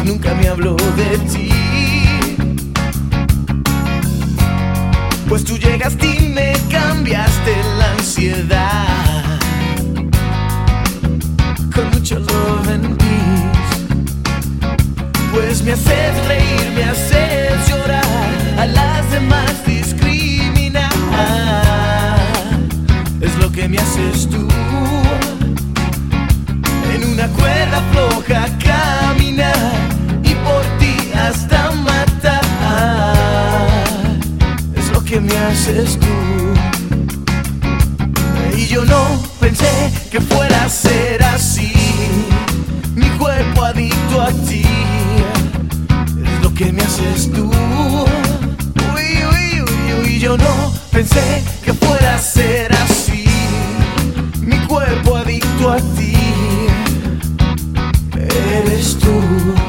nunca me habló de ti. Pues tú llegaste y me cambiaste la ansiedad con mucho love and peace. Pues me haces reír, me haces llorar, a las demás discriminar. Es lo que me haces tú. En una cuerda floja caminar y por ti hasta matar. Es lo que me haces tú. Y yo no pensé que fuera a ser así. Mi cuerpo adicto a ti. Es lo que me haces tú. Uy, uy, uy, uy. Yo no pensé que fuera a ser así. Mi cuerpo adicto a ti. Eres tú.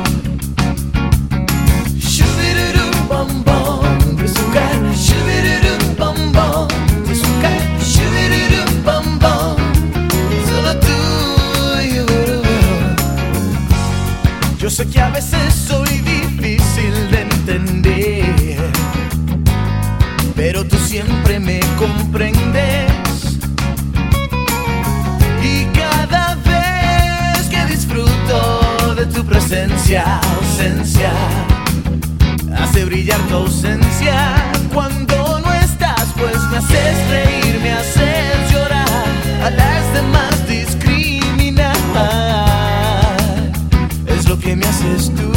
Shubirurum bom bom, besucar. Shubirurum bom bom, besucar. Shubirurum bom bom, solo tú. Yo sé que a veces soy difícil de entender, pero tú siempre me comprendes. Y cada vez que disfruto de tu presencia, ausencia, hace brillar tu ausencia. Cuando no estás, pues me haces reír, me haces llorar, a las demás discriminar. Es lo que me haces tú.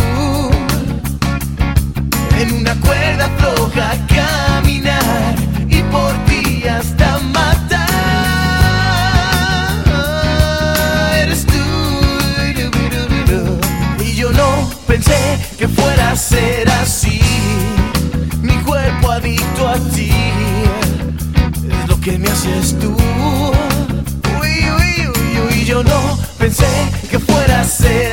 En una cuerda floja caminar y por ti hasta matar. Eres tú. Y yo no pensé que fuera a ser así. Mi cuerpo adicto a ti. Es lo que me haces tú. Uy, uy, uy, uy. Yo no pensé que fuera a ser